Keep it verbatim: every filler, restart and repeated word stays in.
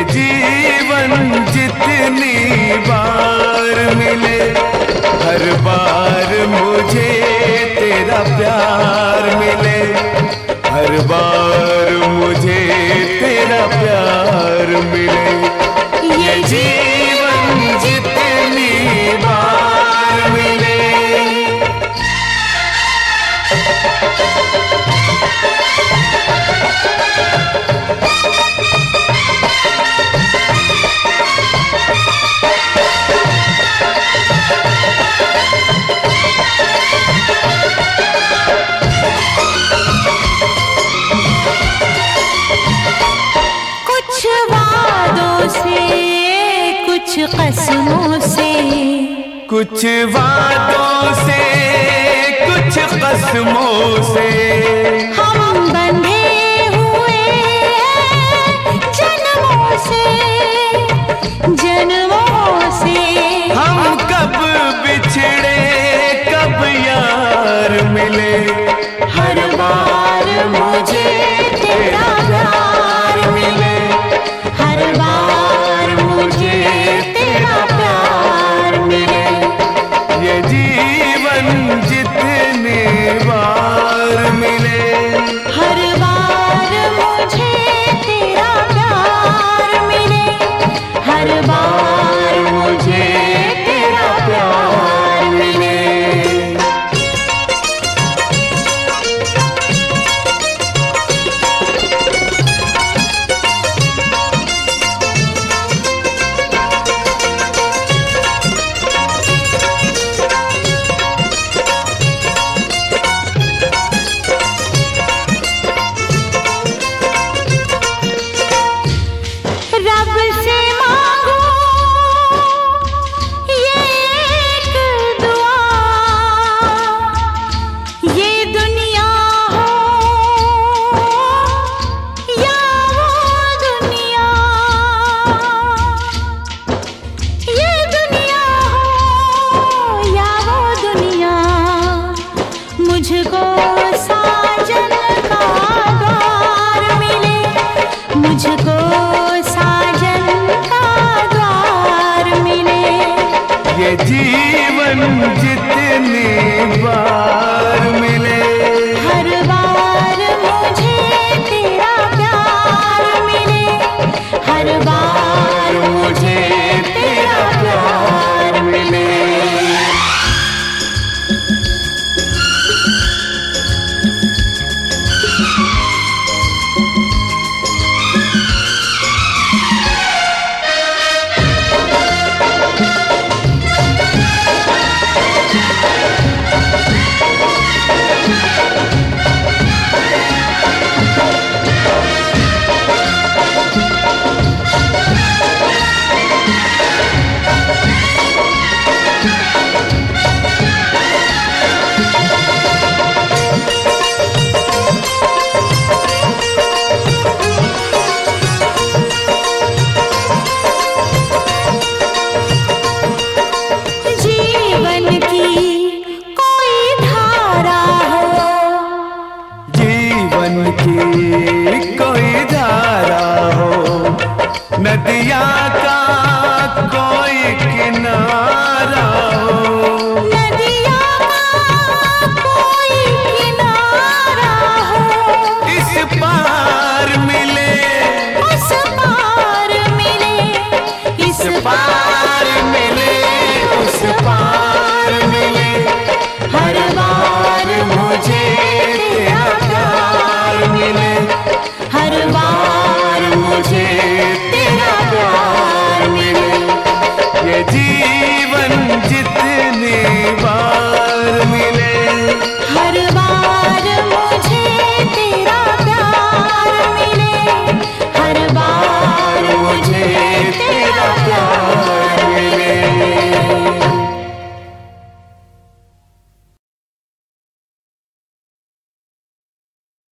जीवन जितनी बार मिले, हर बार मुझे तेरा प्यार मिले, हर बार मुझे तेरा प्यार मिले। ये जीवन जितनी बार मिले। कुछ वादों से, कुछ कसमों से, कुछ वादों से, कुछ कसमों से हम बंधे हुए हैं जन्मों से, जन्मों से। हम कब बिछड़े कब यार मिले, हर बार मुझे तेरा प्यार मिले, हर बार मुझे तेरा प्यार मिले। ये जीवन जितने बार मिले, हर बार मुझे तेरा प्यार मिले, हर बार मुझे तेरा प्यार मिले। रब से मांगो ये एक दुआ, ये दुनिया हो या वो दुनिया, ये दुनिया हो या वो दुनिया, मुझको साजन का द्वार मिले, मुझको साजन का द्वार मिले। ये जीवन जितने बार मिले, हर बार मुझे तेरा प्यार मिले, हर बार मुझे तेरा प्यार मिले। जीवन की कोई धारा हो, जीवन की कोई धारा हो, नदियाँ